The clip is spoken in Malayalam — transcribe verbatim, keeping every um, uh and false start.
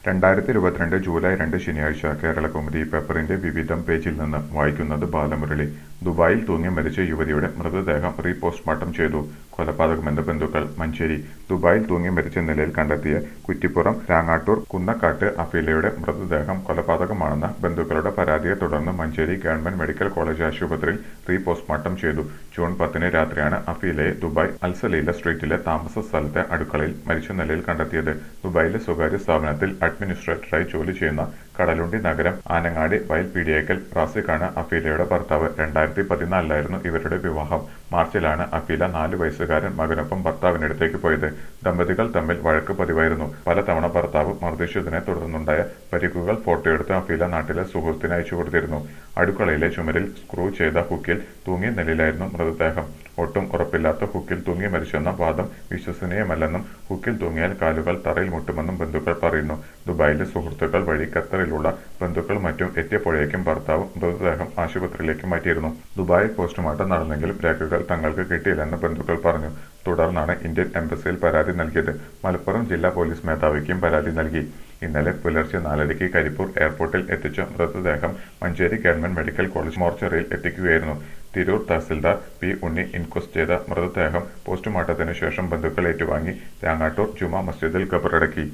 രണ്ടായിരത്തി ഇരുപത്തിരണ്ട് ജൂലൈ രണ്ട് ശനിയാഴ്ച കേരളകൗമുദി പേപ്പറിന്റെ വിവിധം പേജിൽ നിന്ന് വായിക്കുന്നത് ബാലമുരളി. ദുബായിൽ തൂങ്ങി മരിച്ച യുവതിയുടെ മൃതദേഹം റീപോസ്റ്റ്മോർട്ടം ചെയ്തു. കൊലപാതകമെന്ന് ബന്ധുക്കൾ. മഞ്ചേരി. ദുബായിൽ തൂങ്ങി മരിച്ച നിലയിൽ കണ്ടെത്തിയ കുറ്റിപ്പുറം രാങ്ങാട്ടൂർ കുന്നക്കാട്ട് അഫീലയുടെ മൃതദേഹം കൊലപാതകമാണെന്ന ബന്ധുക്കളുടെ പരാതിയെ തുടർന്ന് മഞ്ചേരി ഗവൺമെന്റ് മെഡിക്കൽ കോളേജ് ആശുപത്രിയിൽ റീപോസ്റ്റ്മോർട്ടം ചെയ്തു. ജൂൺ പത്തിന് രാത്രിയാണ് അഫീലയെ ദുബായ് അൽസലീല സ്ട്രീറ്റിലെ താമസ സ്ഥലത്തെ അടുക്കളയിൽ മരിച്ച നിലയിൽ കണ്ടെത്തിയത്. ദുബായിലെ സ്വകാര്യ സ്ഥാപനത്തിൽ അഡ്മിനിസ്ട്രേറ്ററായി ജോലി ചെയ്യുന്ന കടലുണ്ടി നഗരം ആനങ്ങാടി വയൽ പീടിയേക്കൽ റാസിഖാണ് അഫീലയുടെ ഭർത്താവ്. രണ്ടായിരത്തി പതിനാലിലായിരുന്നു ഇവരുടെ വിവാഹം. മാർച്ചിലാണ് അഫീല നാലു വയസ്സുകാരൻ മകനൊപ്പം ഭർത്താവിനടുത്തേക്ക് പോയത്. ദമ്പതികൾ തമ്മിൽ വഴക്ക് പതിവായിരുന്നു. പലതവണ ഭർത്താവ് മർദ്ദിച്ചതിനെ തുടർന്നുണ്ടായ പരിക്കുകൾ ഫോട്ടോയെടുത്ത് അഫീല നാട്ടിലെ സുഹൃത്തിന് അയച്ചു കൊടുത്തിരുന്നു. അടുക്കളയിലെ ചുമരിൽ സ്ക്രൂ ചെയ്ത ഹുക്കിൽ തൂങ്ങിയ നിലയിലായിരുന്നു മൃതദേഹം. ഒട്ടും ഉറപ്പില്ലാത്ത ഹുക്കിൽ തൂങ്ങി മരിച്ചെന്ന വാദം വിശ്വസനീയമല്ലെന്നും ഹുക്കിൽ തൂങ്ങിയാൽ കാലുകൾ തറയിൽ മുട്ടുമെന്നും ബന്ധുക്കൾ പറയുന്നു. ദുബായിലെ സുഹൃത്തുക്കൾ വഴി ഖത്തറിലുള്ള ബന്ധുക്കൾ മറ്റും എത്തിയപ്പോഴേക്കും ഭർത്താവ് മൃതദേഹം ആശുപത്രിയിലേക്ക് മാറ്റിയിരുന്നു. ദുബായിൽ പോസ്റ്റ്മോർട്ടം നടന്നെങ്കിലും രേഖകൾ തങ്ങൾക്ക് കിട്ടിയില്ലെന്ന് ബന്ധുക്കൾ പറഞ്ഞു. തുടർന്നാണ് ഇന്ത്യൻ എംബസിയിൽ പരാതി നൽകിയത്. മലപ്പുറം ജില്ലാ പോലീസ് മേധാവിക്കും പരാതി നൽകി. ഇന്നലെ പുലർച്ചെ നാലരയ്ക്ക് കരിപ്പൂർ എയർപോർട്ടിൽ എത്തിച്ച മൃതദേഹം മഞ്ചേരി ഗവൺമെന്റ് മെഡിക്കൽ കോളേജ് മോർച്ചറിയിൽ എത്തിക്കുകയായിരുന്നു. തിരൂർ തഹസിൽദാർ പി ഉണ്ണി ഇൻക്വസ്റ്റ് ചെയ്ത മൃതദേഹം പോസ്റ്റ്മോർട്ടത്തിന് ശേഷം ബന്ധുക്കൾ ഏറ്റുവാങ്ങി രാങ്ങാട്ടൂർ ജുമാ മസ്ജിദിൽ ഖബറടക്കി.